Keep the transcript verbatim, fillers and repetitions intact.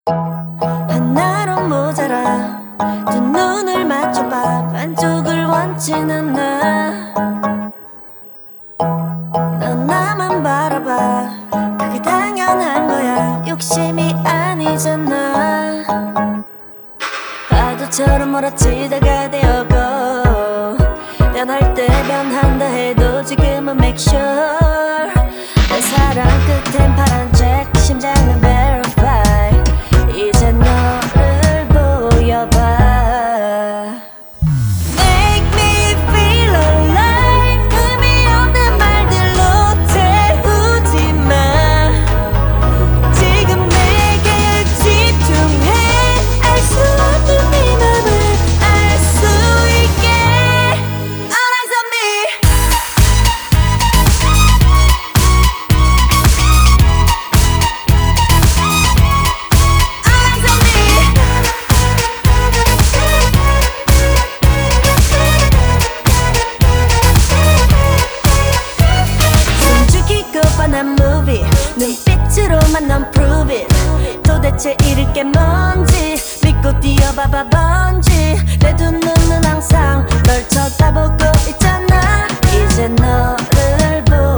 하나로 모자라 두 눈을 맞춰봐 반쪽을 원치는 나. 넌 나만 바라봐 그게 당연한 거야 욕심이 아니잖아. 파도처럼 몰아치다가 되어고 변할 때 변한다 해도 지금은 make sure 내 사랑 끝엔 파란 책 심장은 verify 이제 너를 보여봐. Make me feel alive 의미 없는 말들로 태우지 마. 지금 내게 집중해 알 수 없는 네 맘을 알 수 있게. All eyes on me. All eyes on me. 숨죽이고 뻔한 movie 눈빛으로만 넌 prove it. 도대체 잃을 게 뭔지 믿고 뛰어봐봐 번지. 내 두 눈은 항상 널 쳐다보고 있잖아. 이제 너를 보